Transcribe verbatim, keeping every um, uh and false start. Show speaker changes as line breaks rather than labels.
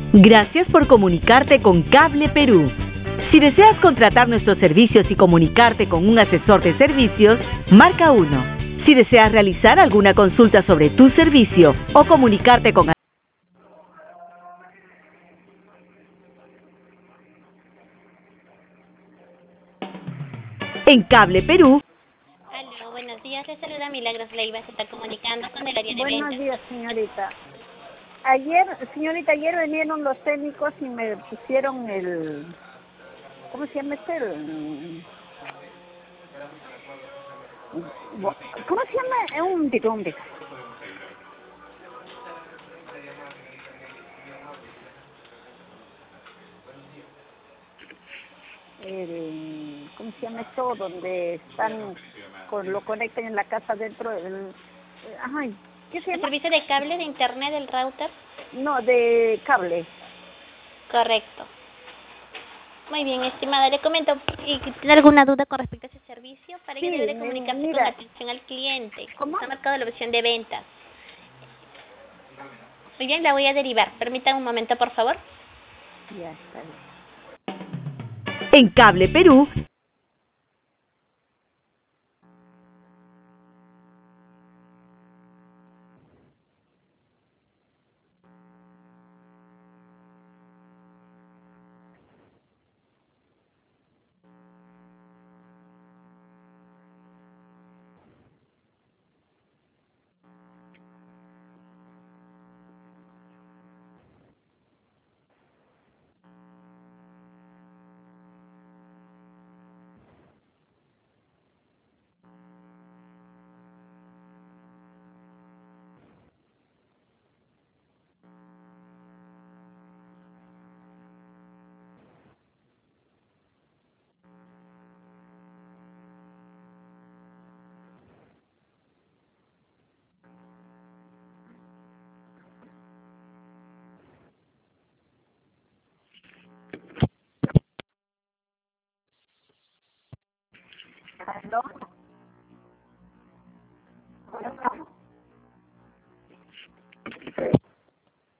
Gracias por comunicarte con Cable Perú. Si deseas contratar nuestros servicios y comunicarte con un asesor de servicios, marca uno. Si deseas realizar alguna consulta sobre tu servicio o comunicarte con en Cable Perú.
Aló, buenos días, les saluda Milagros Leiva, se está comunicando con el área de ventas.
Buenos días, señorita. Ayer, señorita, ayer vinieron los técnicos y me pusieron el, ¿cómo se llama este? El, ¿cómo se llama? Es un momentito, un momentito. El, ¿cómo se llama esto? Donde están, con, lo conectan en la casa dentro del, ay, ¿qué se
¿El
llama?
servicio de cable de internet del router?
No, de cable.
Correcto. Muy bien, estimada, le comento, ¿y tiene alguna duda con respecto a ese servicio? Para
Sí,
ello debe comunicarse
mira.
con atención al cliente.
¿Cómo?
Está marcado la opción de ventas. Muy bien, la voy a derivar. Permítame un momento, por favor.
Ya está bien.
En Cable Perú.
¿Aló?